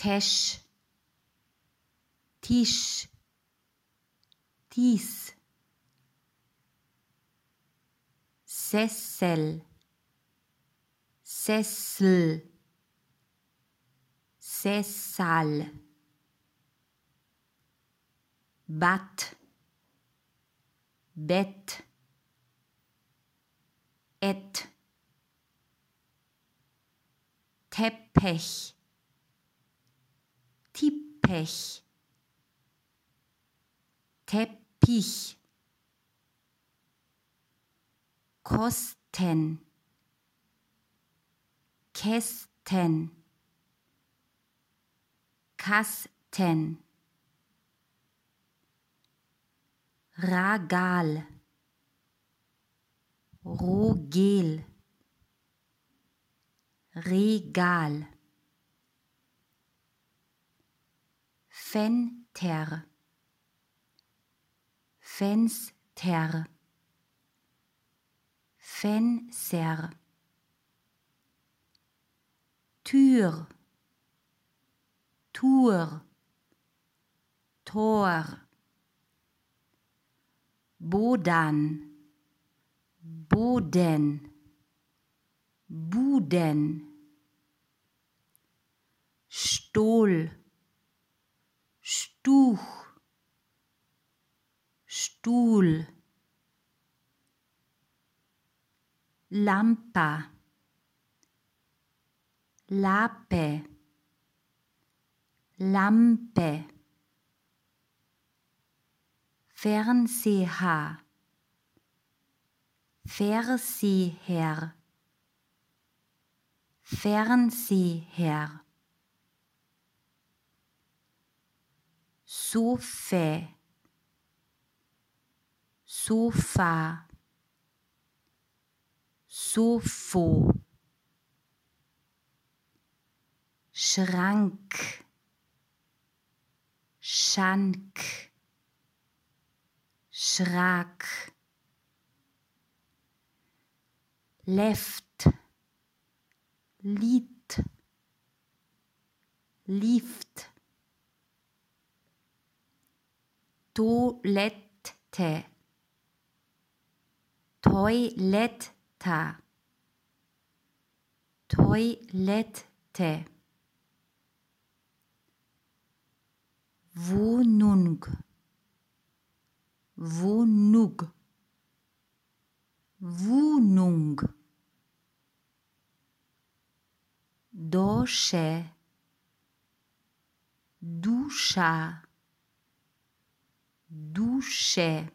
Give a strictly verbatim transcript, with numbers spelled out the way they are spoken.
Cash, Tisch, dies, Sessel, Sessel, Sessal, Bad, Bett, Et, Teppich, Tippech, Teppich, Kosten, Kästen, Kasten, Ragal, Rogel, Regal, Fenter, Fenster, Fenster, Tür, Tour, Tor, Bodan, Boden, Buden, Stohl, Stuch, Stuhl, Lampe, Lape, Lampe, Fernseher, Fernseher, Fernseher, Sofa, Sofa, Sofo, Schrank, Schank, Schrak, Left, Lied, Lift, Toilette, Toilette, Toilette, Wohnung, Wohnung, Wohnung, Dusche, Dusche, Dusche,